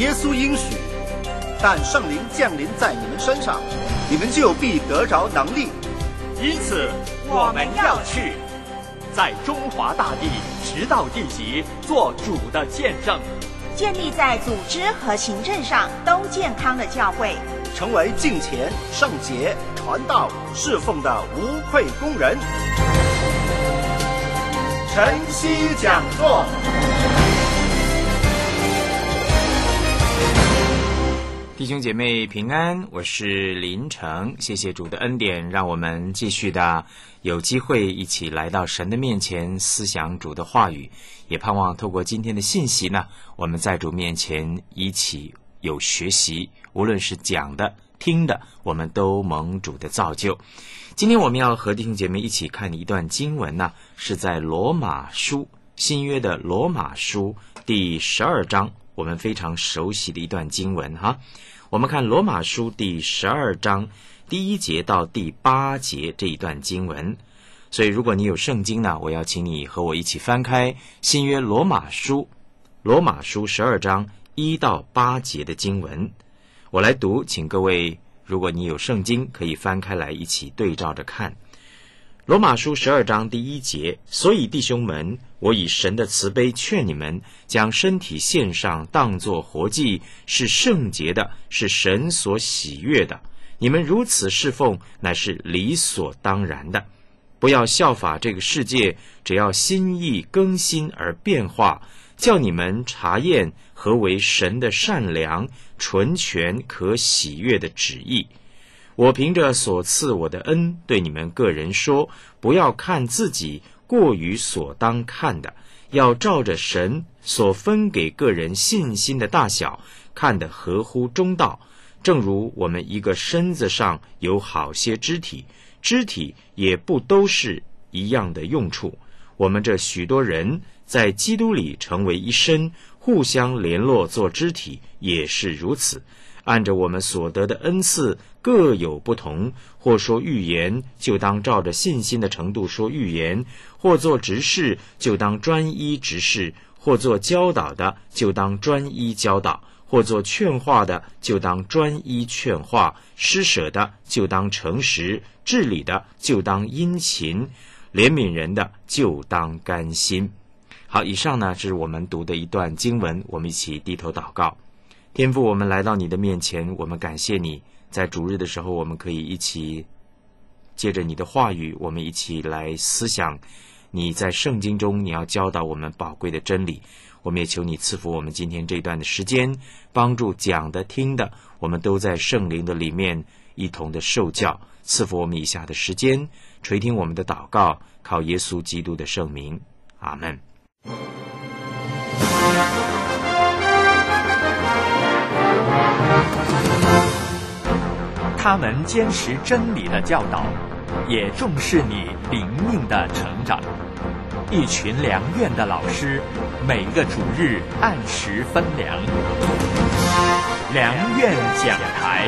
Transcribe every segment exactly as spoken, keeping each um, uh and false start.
耶稣应许，但圣灵降临在你们身上，你们就必得着能力。 因此，我们要去，在中华大地直到地极，做主的见证， 建立在组织和行政上都健康的教会， 成为敬虔、圣洁、传道、侍奉的无愧工人。晨曦讲座。 弟兄姐妹平安，我是林成，谢谢主的恩典，让我们继续的有机会一起来到神的面前思想主的话语，也盼望透过今天的信息呢，我们在主面前一起有学习，无论是讲的听的，我们都蒙主的造就。今天我们要和弟兄姐妹一起看一段经文呢，是在罗马书，新约的罗马书第十二章，我们非常熟悉的一段经文哈。我们看罗马书第十二章第一节到第八节这一段经文，所以如果你有圣经呢，我要请你和我一起翻开新约罗马书，罗马书十二章一到八节的经文，我来读，请各位如果你有圣经可以翻开来一起对照着看。罗马书十二章第一节，所以弟兄们，我以神的慈悲劝你们，将身体献上，当作活祭，是圣洁的，是神所喜悦的。你们如此侍奉，乃是理所当然的。不要效法这个世界，只要心意更新而变化，叫你们查验何为神的善良、纯全、可喜悦的旨意。我凭着所赐我的恩，对你们个人说，不要看自己过于所当看的，要照着神所分给个人信心的大小，看得合乎中道。正如我们一个身子上有好些肢体，肢体也不都是一样的用处。我们这许多人在基督里成为一身，互相联络做肢体，也是如此。按着我们所得的恩赐各有不同，或说预言，就当照着信心的程度说预言；或做执事，就当专一执事；或做教导的，就当专一教导；或做劝化的，就当专一劝化；施舍的，就当诚实；治理的，就当殷勤；怜悯人的，就当甘心。好，以上呢是我们读的一段经文，我们一起低头祷告。天父，我们来到你的面前，我们感谢你，在主日的时候，我们可以一起借着你的话语，我们一起来思想你在圣经中你要教导我们宝贵的真理。我们也求你赐福我们今天这段的时间，帮助讲的听的，我们都在圣灵的里面一同的受教，赐福我们以下的时间，垂听我们的祷告，靠耶稣基督的圣名，阿们。 他们坚持真理的教导，也重视你灵命的成长。一群良院的老师，每个主日按时分粮。良院讲台。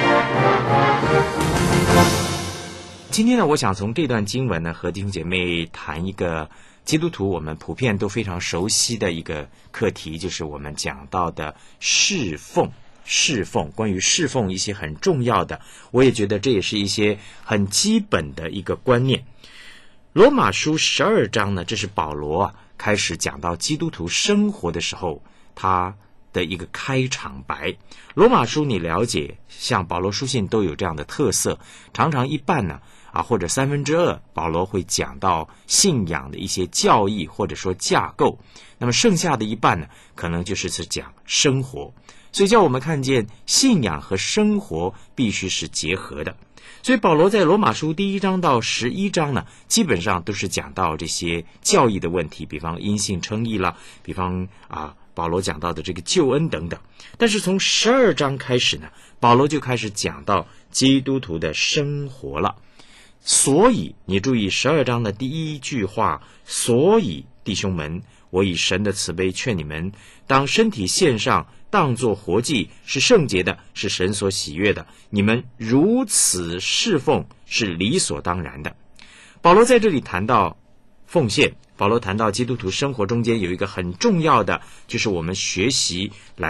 今天呢，我想从这段经文呢，和弟兄姐妹谈一个基督徒我们普遍都非常熟悉的一个课题，就是我们讲到的侍奉。侍奉，关于侍奉一些很重要的，我也觉得这也是一些很基本的一个观念。罗马书十二章呢，这是保罗啊开始讲到基督徒生活的时候，他的一个开场白。罗马书你了解，像保罗书信都有这样的特色，常常一半呢啊或者三分之二，保罗会讲到信仰的一些教义或者说架构，那么剩下的一半呢，可能就是是讲生活。所以叫我们看见信仰和生活必须是结合的。所以保罗在罗马书第一章到十一章呢，基本上都是讲到这些教义的问题，比方因信称义啦，比方啊保罗讲到的这个救恩等等。但是从十二章开始呢，保罗就开始讲到基督徒的生活了。所以你注意十二章的第一句话，所以弟兄们，我以神的慈悲劝你们，当身体献上，当作活祭，是圣洁的，是神所喜悦的。你们如此侍奉，是理所当然的。保罗在这里谈到奉献，保罗谈到基督徒生活中间有一个很重要的，就是我们学习来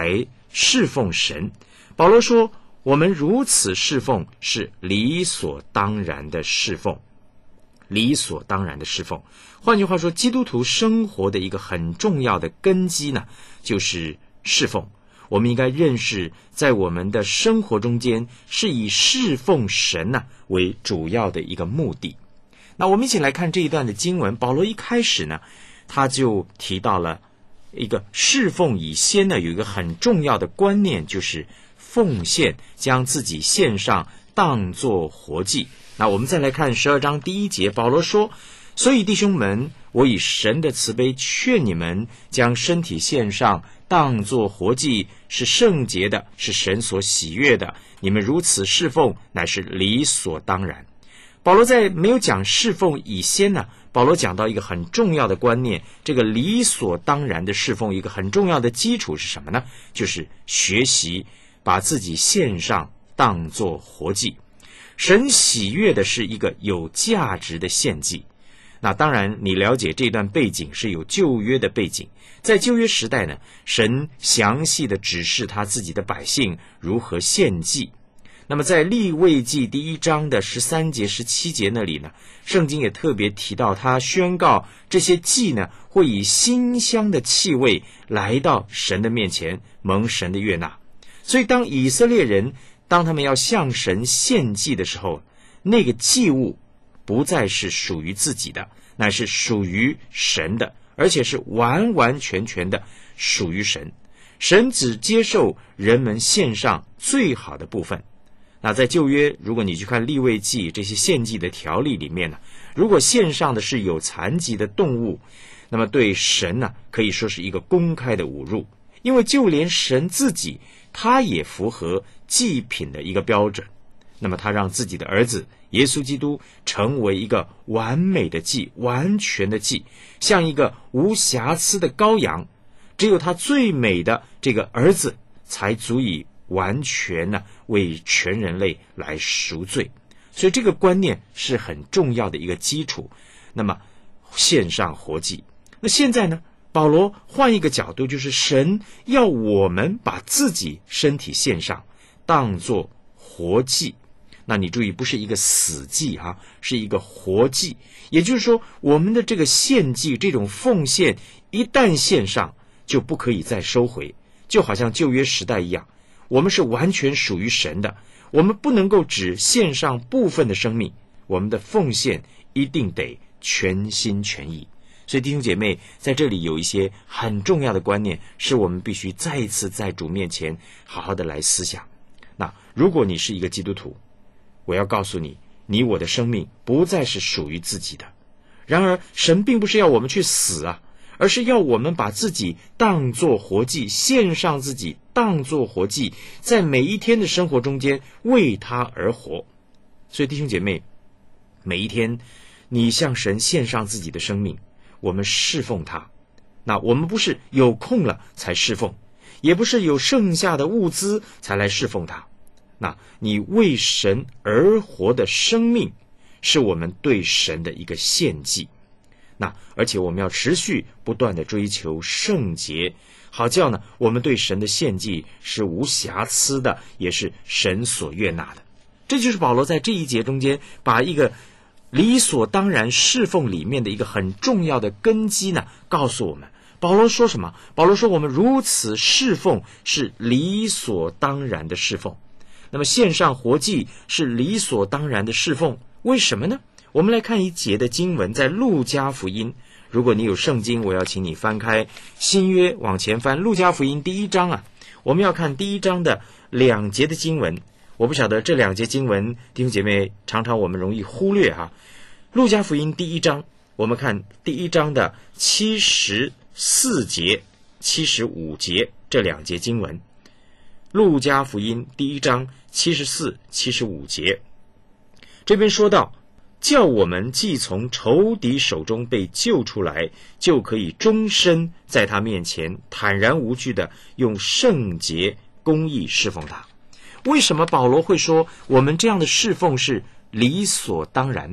侍奉神。保罗说，我们如此侍奉是理所当然的侍奉，理所当然的侍奉。换句话说，基督徒生活的一个很重要的根基呢，就是侍奉。我们应该认识，在我们的生活中间，是以侍奉神呢为主要的一个目的。那我们一起来看这一段的经文。保罗一开始呢，他就提到了一个侍奉以先呢，有一个很重要的观念，就是奉献，将自己献上，当作活祭。那我们再来看十二章第一节，保罗说，所以弟兄们，我以神的慈悲劝你们，将身体献上，当作活祭，是圣洁的，是神所喜悦的。你们如此侍奉，乃是理所当然。保罗在没有讲侍奉以先呢，保罗讲到一个很重要的观念，这个理所当然的侍奉，一个很重要的基础是什么呢？就是学习把自己献上，当作活祭。神喜悦的是一个有价值的献祭。那当然，你了解这段背景是有旧约的背景。在旧约时代呢，神详细的指示他自己的百姓如何献祭。那么在利未记第一章的十三节、十七节那里呢，圣经也特别提到，他宣告这些祭呢，会以馨香的气味来到神的面前，蒙神的悦纳。所以当以色列人当他们要向神献祭的时候，那个祭物不再是属于自己的，乃是属于神的，而且是完完全全的属于神。神只接受人们献上最好的部分。那在旧约，如果你去看利未记这些献祭的条例里面呢，如果献上的是有残疾的动物，那么对神呢，可以说是一个公开的侮辱。因为就连神自己，他也符合祭品的一个标准。那么他让自己的儿子耶稣基督成为一个完美的祭，完全的祭，像一个无瑕疵的羔羊。只有他最美的这个儿子才足以完全呢为全人类来赎罪。所以这个观念是很重要的一个基础。那么献上活祭，那现在呢，保罗换一个角度，就是神要我们把自己身体献上，当作活祭。那你注意，不是一个死祭啊，是一个活祭。也就是说，我们的这个献祭，这种奉献，一旦献上，就不可以再收回。就好像旧约时代一样，我们是完全属于神的，我们不能够只献上部分的生命，我们的奉献一定得全心全意。所以弟兄姐妹，在这里有一些很重要的观念，是我们必须再一次在主面前好好的来思想。那如果你是一个基督徒，我要告诉你，你我的生命不再是属于自己的。然而神并不是要我们去死啊，而是要我们把自己当作活祭，献上自己当作活祭，在每一天的生活中间为他而活。所以弟兄姐妹，每一天你向神献上自己的生命，我们侍奉他。那我们不是有空了才侍奉，也不是有剩下的物资才来侍奉他。那你为神而活的生命，是我们对神的一个献祭。那而且我们要持续不断的追求圣洁，好叫呢我们对神的献祭是无瑕疵的，也是神所悦纳的。这就是保罗在这一节中间把一个理所当然侍奉里面的一个很重要的根基呢告诉我们。保罗说什么？保罗说我们如此侍奉是理所当然的侍奉。那么献上活祭是理所当然的侍奉，为什么呢？我们来看一节的经文，在路加福音。如果你有圣经，我要请你翻开新约，往前翻路加福音第一章啊。我们要看第一章的两节的经文。我不晓得这两节经文，弟兄姐妹常常我们容易忽略哈。路加福音第一章，我们看第一章的七十四节、七十五节这两节经文。路加福音第一章七十四、七十五节，这边说到，叫我们既从仇敌手中被救出来，就可以终身在他面前坦然无惧的用圣洁公义侍奉他。为什么保罗会说我们这样的侍奉是理所当然的呢？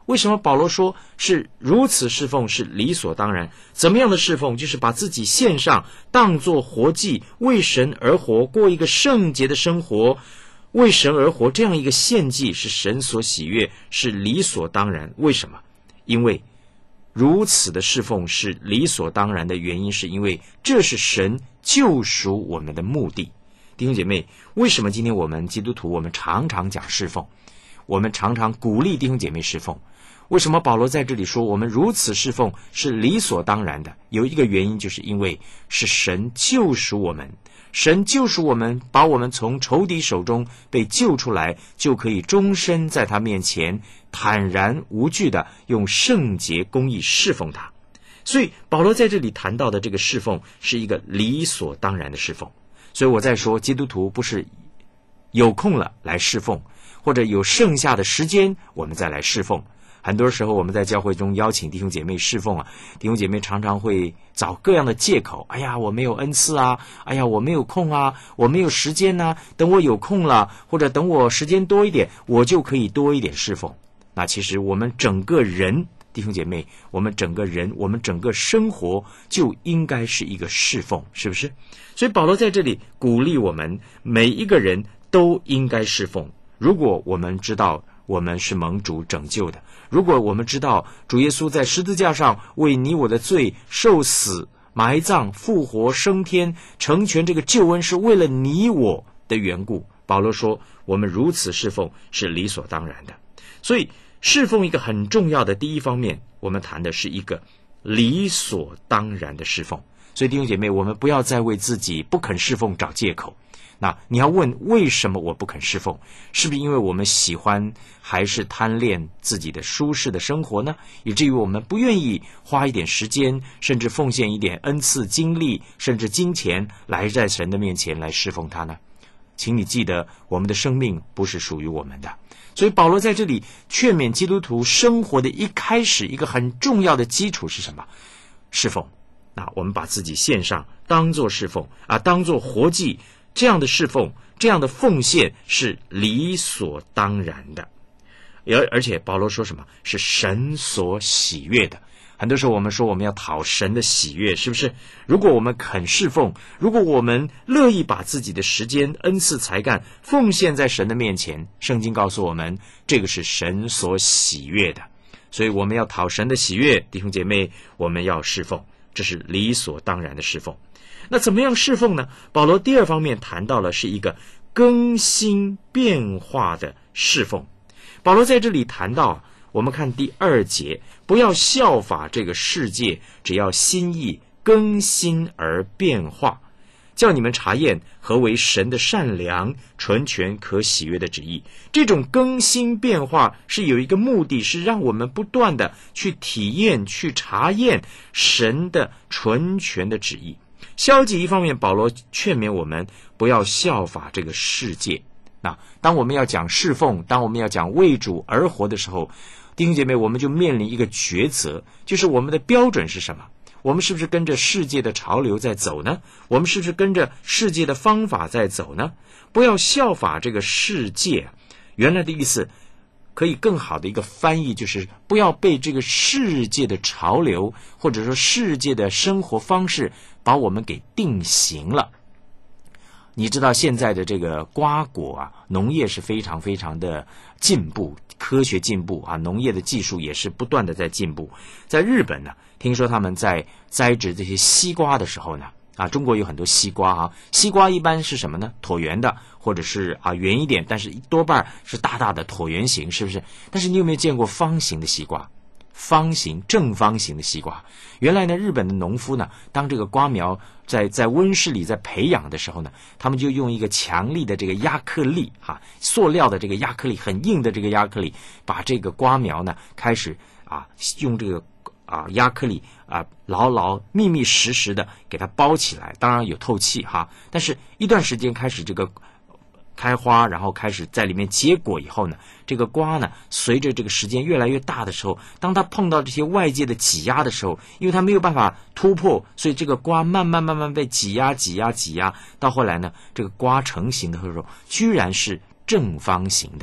为什么保罗说是如此侍奉是理所当然？怎么样的侍奉？就是把自己献上，当作活祭，为神而活，过一个圣洁的生活，为神而活，这样一个献祭是神所喜悦，是理所当然。为什么？因为如此的侍奉是理所当然的原因，是因为这是神救赎我们的目的。弟兄姐妹，为什么今天我们基督徒我们常常讲侍奉，我们常常鼓励弟兄姐妹侍奉？为什么保罗在这里说我们如此侍奉是理所当然的？有一个原因，就是因为是神救赎我们，神救赎我们，把我们从仇敌手中被救出来，就可以终身在他面前坦然无惧的用圣洁公义侍奉他。所以保罗在这里谈到的这个侍奉是一个理所当然的侍奉。所以我在说，基督徒不是有空了来侍奉，或者有剩下的时间我们再来侍奉。很多时候我们在教会中邀请弟兄姐妹侍奉啊，弟兄姐妹常常会找各样的借口，哎呀我没有恩赐啊，哎呀我没有空啊，我没有时间啊，等我有空了，或者等我时间多一点，我就可以多一点侍奉。那其实我们整个人，弟兄姐妹，我们整个人，我们整个生活就应该是一个侍奉，是不是？所以保罗在这里鼓励我们每一个人都应该侍奉。如果我们知道我们是蒙主拯救的，如果我们知道主耶稣在十字架上为你我的罪受死、埋葬、复活、升天，成全这个救恩是为了你我的缘故，保罗说我们如此侍奉是理所当然的。所以侍奉一个很重要的第一方面，我们谈的是一个理所当然的侍奉。所以弟兄姐妹，我们不要再为自己不肯侍奉找借口。那你要问，为什么我不肯侍奉？是不是因为我们喜欢还是贪恋自己的舒适的生活呢？以至于我们不愿意花一点时间，甚至奉献一点恩赐、精力，甚至金钱来在神的面前来侍奉他呢？请你记得，我们的生命不是属于我们的。所以保罗在这里劝勉基督徒生活的一开始，一个很重要的基础是什么？侍奉。那我们把自己献上，当作侍奉啊，当作活祭。这样的侍奉，这样的奉献是理所当然的。而而且保罗说什么？是神所喜悦的。很多时候我们说我们要讨神的喜悦，是不是？如果我们肯侍奉，如果我们乐意把自己的时间、恩赐、才干奉献在神的面前，圣经告诉我们，这个是神所喜悦的。所以我们要讨神的喜悦，弟兄姐妹，我们要侍奉，这是理所当然的侍奉。那怎么样侍奉呢？保罗第二方面谈到了是一个更新变化的侍奉。保罗在这里谈到，我们看第二节，不要效法这个世界，只要心意更新而变化，叫你们查验何为神的善良、纯全、可喜悦的旨意。这种更新变化是有一个目的，是让我们不断的去体验、去查验神的纯全的旨意。消极一方面，保罗劝勉我们不要效法这个世界。那当我们要讲侍奉，当我们要讲为主而活的时候，弟兄姐妹，我们就面临一个抉择，就是我们的标准是什么？我们是不是跟着世界的潮流在走呢？我们是不是跟着世界的方法在走呢？不要效法这个世界。原来的意思可以更好的一个翻译，就是不要被这个世界的潮流，或者说世界的生活方式把我们给定型了。你知道现在的这个瓜果啊，农业是非常非常的进步，科学进步啊，农业的技术也是不断的在进步。在日本呢，听说他们在栽植这些西瓜的时候呢，啊，中国有很多西瓜啊，西瓜一般是什么呢？椭圆的，或者是啊圆一点，但是多半是大大的椭圆形，是不是？但是你有没有见过方形的西瓜？方形、正方形的西瓜。原来呢，日本的农夫呢，当这个瓜苗在在温室里在培养的时候呢，他们就用一个强力的这个亚克力哈、啊，塑料的这个亚克力，很硬的这个亚克力，把这个瓜苗呢开始啊用这个啊亚克力啊牢牢密密实实的给它包起来，当然有透气哈，但是一段时间开始这个开花，然后开始在里面结果以后呢，这个瓜呢，随着这个时间越来越大的时候，当它碰到这些外界的挤压的时候，因为它没有办法突破，所以这个瓜慢慢慢慢被挤压挤压挤压，到后来呢，这个瓜成型的时候，居然是正方形的。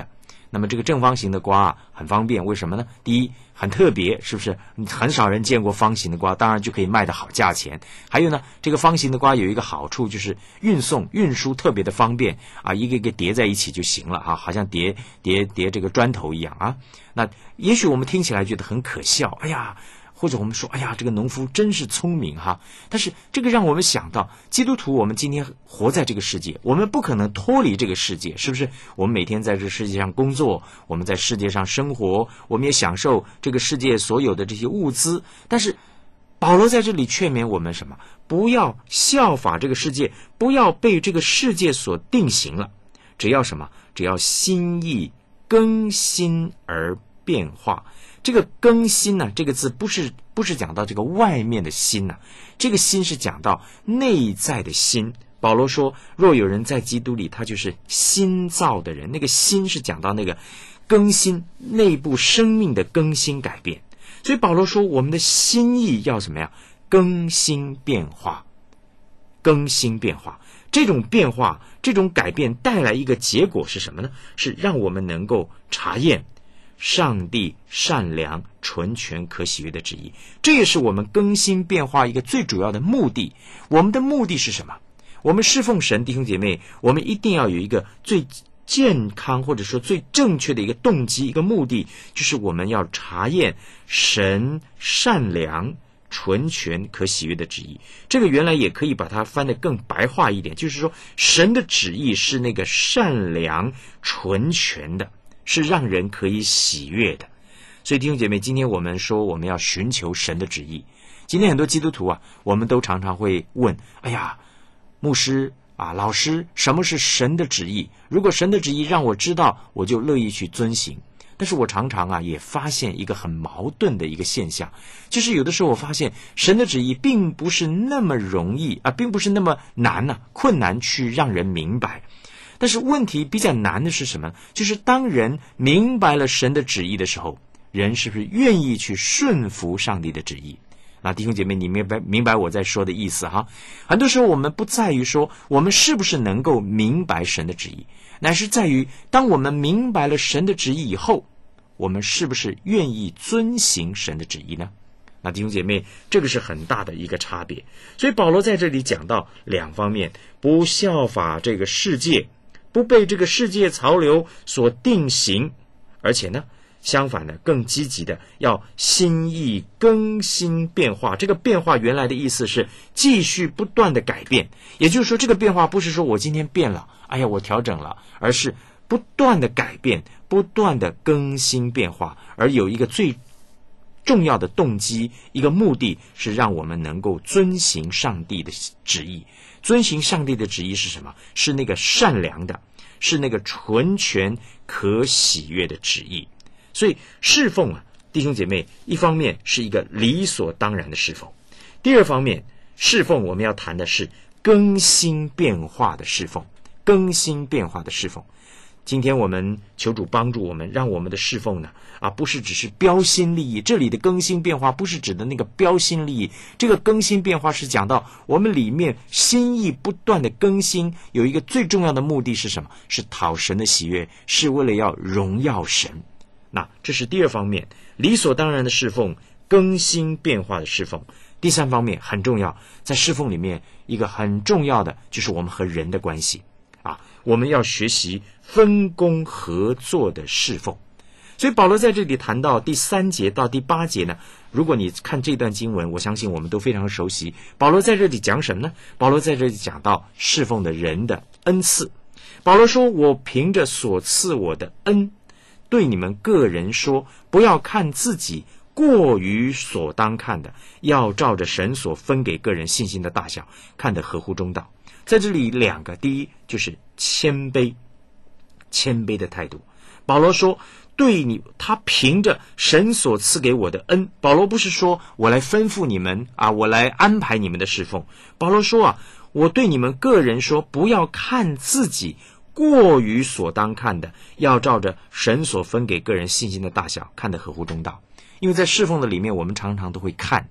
那么这个正方形的瓜啊，很方便，为什么呢？第一，很特别，是不是？很少人见过方形的瓜，当然就可以卖得好价钱。还有呢，这个方形的瓜有一个好处，就是运送、运输特别的方便啊，一个一个叠在一起就行了哈、啊，好像叠叠叠这个砖头一样啊。那也许我们听起来觉得很可笑，哎呀。或者我们说，哎呀，这个农夫真是聪明哈！但是这个让我们想到，基督徒我们今天活在这个世界，我们不可能脱离这个世界，是不是？我们每天在这个世界上工作，我们在世界上生活，我们也享受这个世界所有的这些物资。但是保罗在这里劝勉我们什么？不要效法这个世界，不要被这个世界所定型了。只要什么？只要心意更新而变化。这个更新呢，这个字不是不是讲到这个外面的心呢、啊，这个心是讲到内在的心。保罗说，若有人在基督里，他就是新造的人。那个心是讲到那个更新，内部生命的更新改变。所以保罗说，我们的心意要怎么样？更新变化，更新变化。这种变化，这种改变带来一个结果是什么呢？是让我们能够查验上帝善良、纯全、可喜悦的旨意。这也是我们更新变化一个最主要的目的。我们的目的是什么？我们侍奉神，弟兄姐妹，我们一定要有一个最健康或者说最正确的一个动机，一个目的，就是我们要查验神善良、纯全、可喜悦的旨意。这个原来也可以把它翻得更白话一点，就是说神的旨意是那个善良、纯全的，是让人可以喜悦的。所以弟兄姐妹，今天我们说我们要寻求神的旨意。今天很多基督徒啊，我们都常常会问，哎呀，牧师啊，老师，什么是神的旨意？如果神的旨意让我知道，我就乐意去遵行。但是我常常啊也发现一个很矛盾的一个现象，就是有的时候我发现神的旨意并不是那么容易啊，并不是那么难呐、啊，困难去让人明白。但是问题比较难的是什么？就是当人明白了神的旨意的时候，人是不是愿意去顺服上帝的旨意？啊，弟兄姐妹，你明白明白我在说的意思哈？很多时候我们不在于说我们是不是能够明白神的旨意，乃是在于当我们明白了神的旨意以后，我们是不是愿意遵行神的旨意呢？那弟兄姐妹，这个是很大的一个差别。所以保罗在这里讲到两方面，不效法这个世界，不被这个世界潮流所定型，而且呢相反呢，更积极的要心意更新变化。这个变化原来的意思是继续不断的改变，也就是说这个变化不是说我今天变了，哎呀我调整了，而是不断的改变，不断的更新变化，而有一个最重要的动机，一个目的是让我们能够遵行上帝的旨意。遵行上帝的旨意是什么？是那个善良的，是那个纯全可喜悦的旨意。所以侍奉啊，弟兄姐妹，一方面是一个理所当然的侍奉，第二方面，侍奉我们要谈的是更新变化的侍奉，更新变化的侍奉。今天我们求主帮助我们，让我们的侍奉呢，啊，不是只是标新立异。这里的更新变化不是指的那个标新立异，这个更新变化是讲到我们里面心意不断的更新，有一个最重要的目的是什么？是讨神的喜悦，是为了要荣耀神。那这是第二方面，理所当然的侍奉，更新变化的侍奉。第三方面很重要，在侍奉里面一个很重要的就是我们和人的关系啊，我们要学习分工合作的侍奉。所以保罗在这里谈到第三节到第八节呢，如果你看这段经文，我相信我们都非常熟悉。保罗在这里讲什么呢？保罗在这里讲到侍奉的人的恩赐。保罗说，我凭着所赐我的恩对你们个人说，不要看自己过于所当看的，要照着神所分给个人信心的大小，看得合乎中道。在这里两个，第一就是谦卑，谦卑的态度。保罗说对你，他凭着神所赐给我的恩。保罗不是说我来吩咐你们啊，我来安排你们的侍奉。保罗说啊，我对你们个人说，不要看自己过于所当看的，要照着神所分给个人信心的大小，看得合乎中道。因为在侍奉的里面，我们常常都会看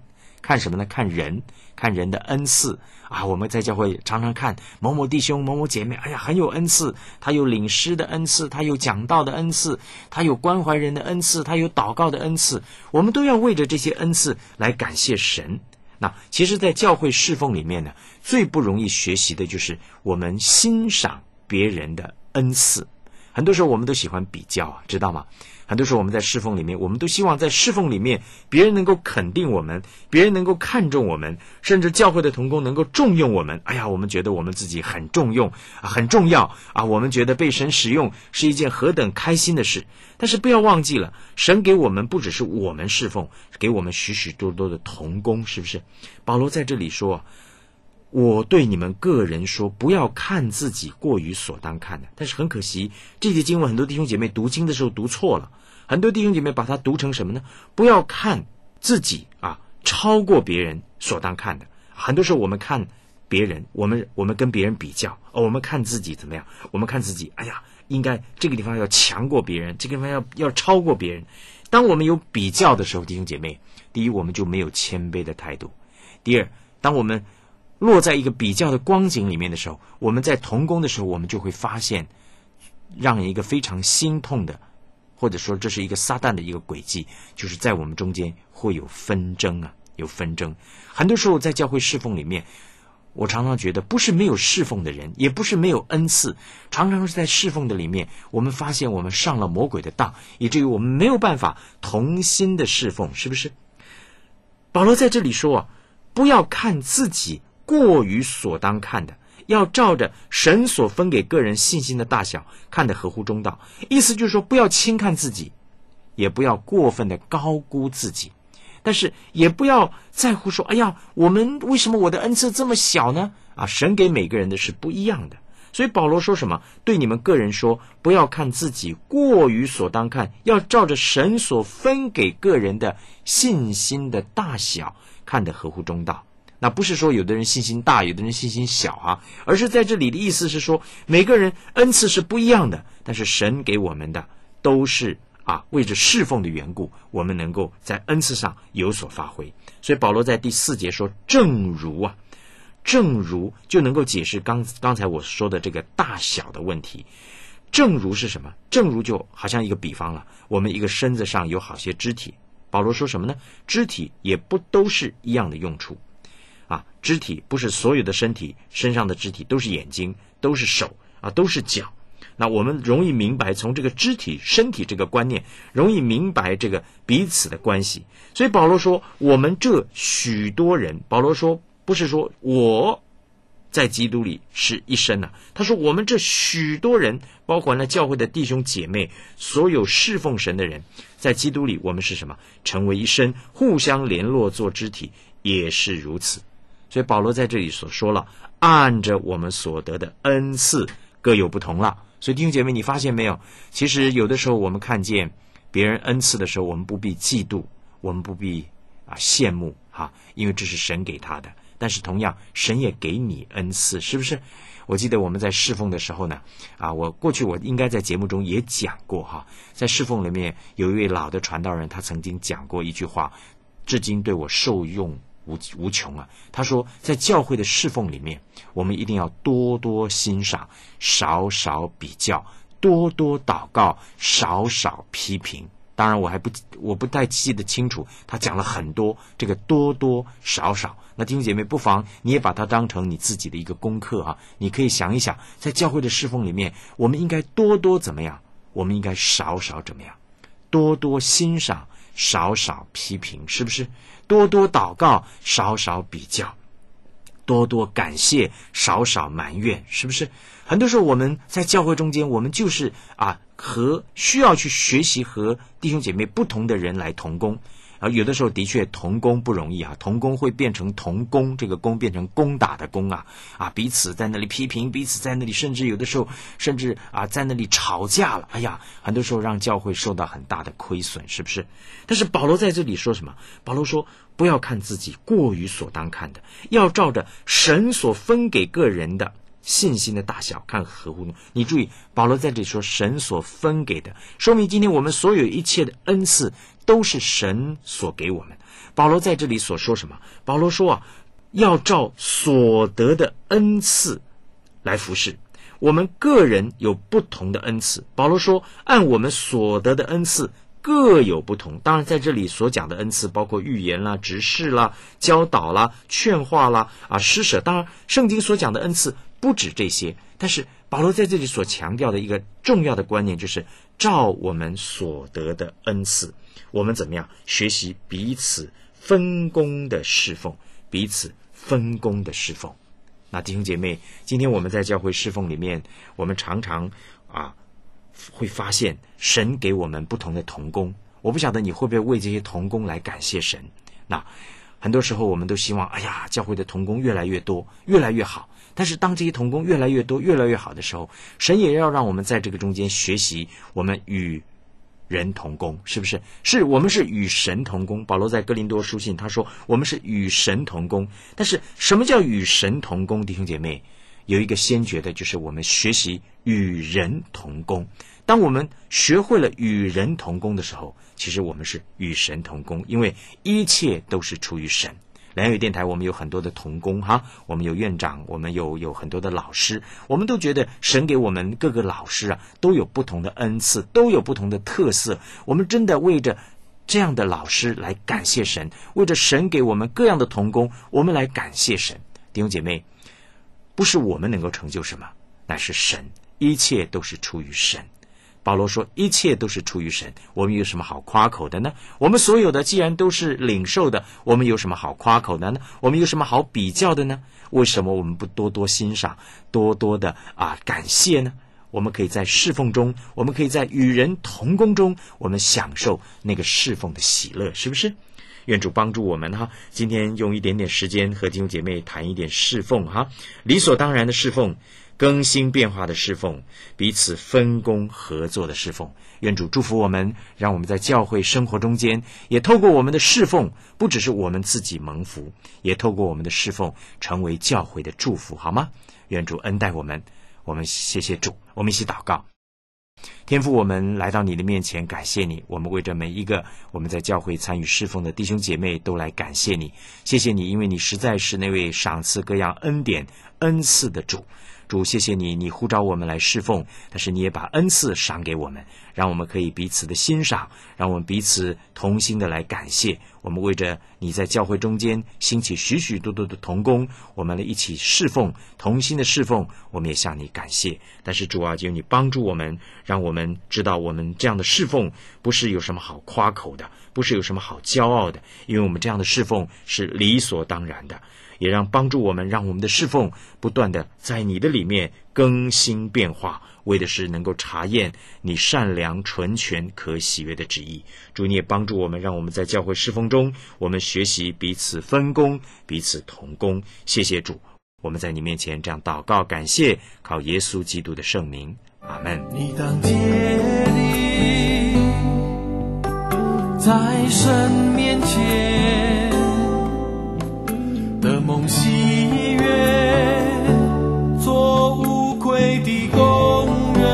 看什么呢？看人，看人的恩赐啊。我们在教会常常看某某弟兄某某姐妹，哎呀，很有恩赐，他有领诗的恩赐，他有讲道的恩赐，他有关怀人的恩赐，他有祷告的恩赐，我们都要为着这些恩赐来感谢神。那其实在教会侍奉里面呢，最不容易学习的就是我们欣赏别人的恩赐。很多时候我们都喜欢比较啊，知道吗？很多时候我们在侍奉里面，我们都希望在侍奉里面别人能够肯定我们，别人能够看重我们，甚至教会的同工能够重用我们。哎呀，我们觉得我们自己很重用啊，很重要啊，我们觉得被神使用是一件何等开心的事。但是不要忘记了，神给我们不只是我们侍奉，给我们许许多多的同工，是不是？保罗在这里说，我对你们个人说，不要看自己过于所当看的。但是很可惜，这节经文很多弟兄姐妹读经的时候读错了，很多弟兄姐妹把它读成什么呢？不要看自己啊超过别人所当看的。很多时候我们看别人，我们我们跟别人比较，哦，我们看自己怎么样？我们看自己，哎呀，应该这个地方要强过别人，这个地方要要超过别人。当我们有比较的时候，弟兄姐妹，第一，我们就没有谦卑的态度；第二，当我们落在一个比较的光景里面的时候，我们在同工的时候，我们就会发现让人一个非常心痛的，或者说这是一个撒旦的一个诡计，就是在我们中间会有纷争啊，有纷争。很多时候在教会侍奉里面，我常常觉得不是没有侍奉的人，也不是没有恩赐，常常是在侍奉的里面，我们发现我们上了魔鬼的当，以至于我们没有办法同心的侍奉，是不是？保罗在这里说啊，不要看自己过于所当看的，要照着神所分给个人信心的大小看得合乎中道。意思就是说，不要轻看自己，也不要过分的高估自己，但是也不要在乎说，哎呀，我们为什么我的恩赐这么小呢？啊，神给每个人的是不一样的。所以保罗说什么？对你们个人说，不要看自己过于所当看，要照着神所分给个人的信心的大小看得合乎中道。那不是说有的人信心大，有的人信心小啊，而是在这里的意思是说，每个人恩赐是不一样的，但是神给我们的都是啊，为着侍奉的缘故，我们能够在恩赐上有所发挥。所以保罗在第四节说，正如啊，正如就能够解释刚刚才我说的这个大小的问题。正如是什么？正如就好像一个比方了，我们一个身子上有好些肢体，保罗说什么呢？肢体也不都是一样的用处。啊，肢体不是所有的身体身上的肢体都是眼睛，都是手啊，都是脚。那我们容易明白，从这个肢体身体这个观念，容易明白这个彼此的关系。所以保罗说，我们这许多人，保罗说不是说我在基督里是一身啊，他说我们这许多人，包括了教会的弟兄姐妹，所有侍奉神的人，在基督里我们是什么？成为一身，互相联络做肢体，也是如此。所以保罗在这里所说了，按着我们所得的恩赐各有不同了。所以弟兄姐妹，你发现没有？其实有的时候我们看见别人恩赐的时候，我们不必嫉妒，我们不必啊羡慕哈，因为这是神给他的。但是同样，神也给你恩赐，是不是？我记得我们在侍奉的时候呢，啊，我过去我应该在节目中也讲过哈，在侍奉里面有一位老的传道人，他曾经讲过一句话，至今对我受用无无穷啊！他说，在教会的侍奉里面，我们一定要多多欣赏，少少比较，多多祷告，少少批评。当然，我还不我不太记得清楚，他讲了很多这个多多少少。那弟兄姐妹，不妨你也把它当成你自己的一个功课啊！你可以想一想，在教会的侍奉里面，我们应该多多怎么样？我们应该少少怎么样？多多欣赏，少少批评，是不是？多多祷告，少少比较，多多感谢，少少埋怨，是不是？很多时候我们在教会中间，我们就是啊和需要去学习和弟兄姐妹不同的人来同工。啊，有的时候的确同工不容易啊，同工会变成同工，这个工变成攻打的攻啊，啊，彼此在那里批评，彼此在那里，甚至有的时候甚至啊在那里吵架了，哎呀，很多时候让教会受到很大的亏损，是不是？但是保罗在这里说什么？保罗说，不要看自己过于所当看的，要照着神所分给个人的信心的大小看合乎。你注意，保罗在这里说神所分给的，说明今天我们所有一切的恩赐都是神所给我们。保罗在这里所说什么？保罗说啊，要照所得的恩赐来服侍。我们个人有不同的恩赐，保罗说按我们所得的恩赐各有不同。当然在这里所讲的恩赐包括预言啦、执事啦、教导啦、劝化啦、啊施舍。当然圣经所讲的恩赐不止这些，但是保罗在这里所强调的一个重要的观念就是照我们所得的恩赐，我们怎么样学习彼此分工的侍奉，彼此分工的侍奉。那弟兄姐妹，今天我们在教会侍奉里面，我们常常啊会发现神给我们不同的同工。我不晓得你会不会为这些同工来感谢神。那很多时候我们都希望，哎呀，教会的同工越来越多，越来越好。但是当这些同工越来越多，越来越好的时候，神也要让我们在这个中间学习，我们与人同工，是不是？是我们是与神同工。保罗在哥林多书信他说我们是与神同工。但是什么叫与神同工？弟兄姐妹，有一个先决的就是我们学习与人同工。当我们学会了与人同工的时候，其实我们是与神同工，因为一切都是出于神。良友电台我们有很多的同工哈，我们有院长，我们有有很多的老师，我们都觉得神给我们各个老师啊都有不同的恩赐，都有不同的特色。我们真的为着这样的老师来感谢神，为着神给我们各样的同工，我们来感谢神。弟兄姐妹，不是我们能够成就什么，乃是神，一切都是出于神。保罗说一切都是出于神，我们有什么好夸口的呢？我们所有的既然都是领受的，我们有什么好夸口的呢？我们有什么好比较的呢？为什么我们不多多欣赏，多多的啊感谢呢？我们可以在侍奉中，我们可以在与人同工中，我们享受那个侍奉的喜乐，是不是？愿主帮助我们哈，今天用一点点时间和弟兄姐妹谈一点侍奉哈，理所当然的侍奉，更新变化的侍奉，彼此分工合作的侍奉。愿主祝福我们，让我们在教会生活中间，也透过我们的侍奉，不只是我们自己蒙福，也透过我们的侍奉成为教会的祝福，好吗？愿主恩待我们，我们谢谢主，我们一起祷告。天父，我们来到你的面前，感谢你，我们为着每一个我们在教会参与侍奉的弟兄姐妹都来感谢你，谢谢你，因为你实在是那位赏赐各样恩典恩赐的主。主，谢谢你，你呼召我们来侍奉，但是你也把恩赐赏给我们，让我们可以彼此的欣赏，让我们彼此同心的来感谢。我们为着你在教会中间兴起许许多多的同工，我们来一起侍奉，同心的侍奉，我们也向你感谢。但是主啊，求你帮助我们，让我们知道我们这样的侍奉不是有什么好夸口的，不是有什么好骄傲的，因为我们这样的侍奉是理所当然的。也让帮助我们，让我们的侍奉不断的在你的里面更新变化，为的是能够查验你善良纯全可喜悦的旨意。主，你也帮助我们，让我们在教会侍奉中，我们学习彼此分工，彼此同工。谢谢主，我们在你面前这样祷告感谢，靠耶稣基督的圣名，阿们。 你当竭力在神面前的梦喜悦，做无愧的工人，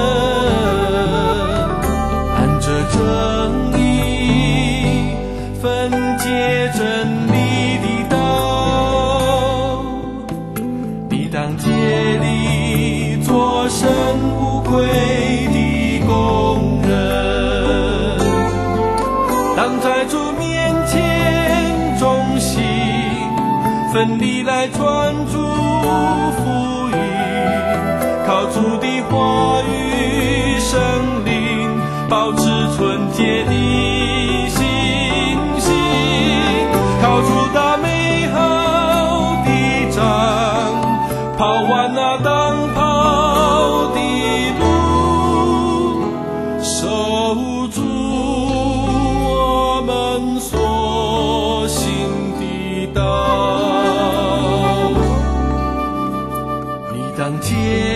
按着正义分解真理的道，你当竭力做神无愧的工人，当在主面前忠心奋力来传主福音，靠主的话语圣灵保持纯洁的信心，靠主打美好的仗，跑完那当跑的路，守住我们所行的道。当竭